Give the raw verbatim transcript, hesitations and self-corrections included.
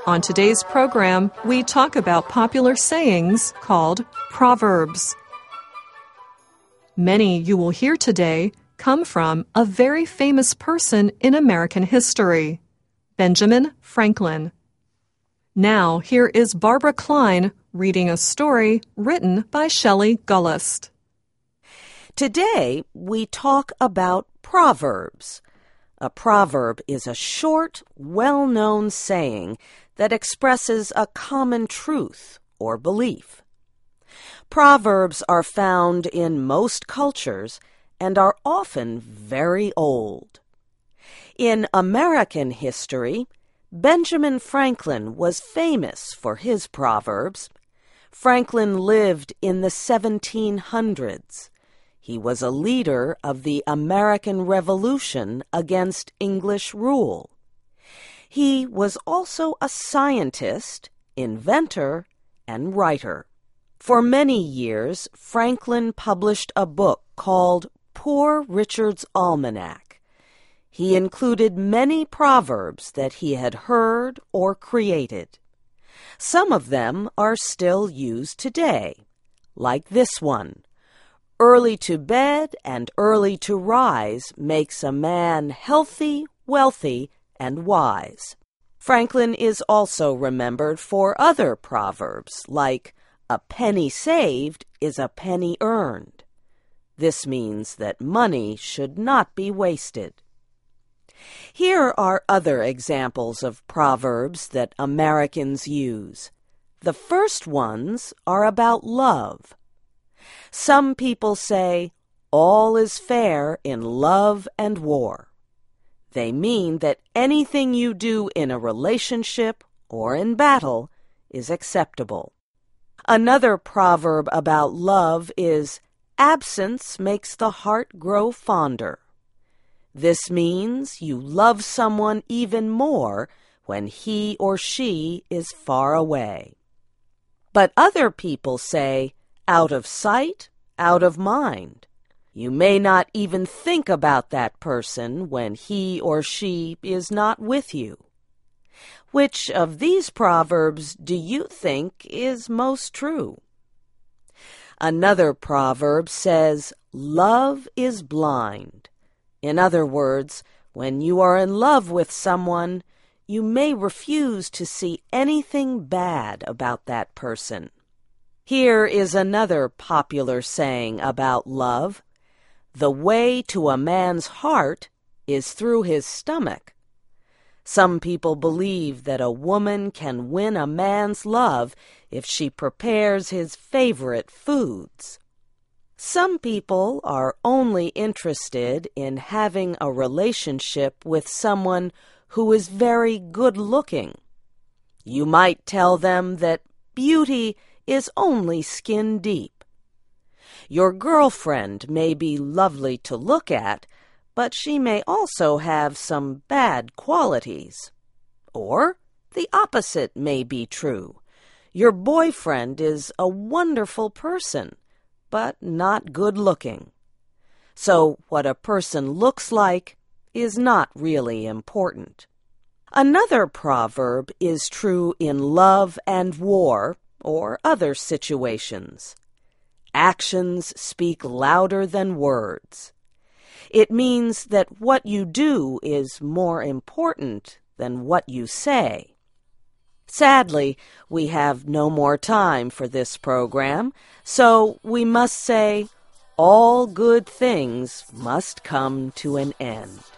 On today's program, we talk about popular sayings called proverbs. Many you will hear today come from a very famous person in American history, Benjamin Franklin. Now, here is Barbara Klein reading a story written by Shelley Gullist. Today, we talk about proverbs. A proverb is a short, well-known saying that expresses a common truth or belief. Proverbs are found in most cultures and are often very old. In American history, Benjamin Franklin was famous for his proverbs. Franklin lived in the seventeen hundreds. He was a leader of the American Revolution against English rule. He was also a scientist, inventor, and writer. For many years, Franklin published a book called Poor Richard's Almanac. He included many proverbs that he had heard or created. Some of them are still used today, like this one. Early to bed and early to rise makes a man healthy, wealthy, and wise. Franklin is also remembered for other proverbs, like a penny saved is a penny earned. This means that money should not be wasted. Here are other examples of proverbs that Americans use. The first ones are about love. Some people say, all is fair in love and war. They mean that anything you do in a relationship or in battle is acceptable. Another proverb about love is, absence makes the heart grow fonder. This means you love someone even more when he or she is far away. But other people say, out of sight, out of mind. You may not even think about that person when he or she is not with you. Which of these proverbs do you think is most true? Another proverb says, love is blind. In other words, when you are in love with someone, you may refuse to see anything bad about that person. Here is another popular saying about love. The way to a man's heart is through his stomach. Some people believe that a woman can win a man's love if she prepares his favorite foods. Some people are only interested in having a relationship with someone who is very good-looking. You might tell them that beauty is only skin deep. Your girlfriend may be lovely to look at, but she may also have some bad qualities. Or the opposite may be true. Your boyfriend is a wonderful person, but not good-looking. So what a person looks like is not really important. Another proverb is true in love and war or other situations. Actions speak louder than words. It means that what you do is more important than what you say. Sadly, we have no more time for this program, so we must say, all good things must come to an end.